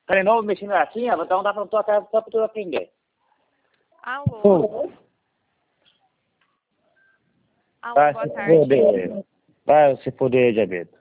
Treinou mexendo na latinha? Então dá pra tua casa só pra tu aprender. Alô? Alô, boa tarde. Vai se poder, Diabetes.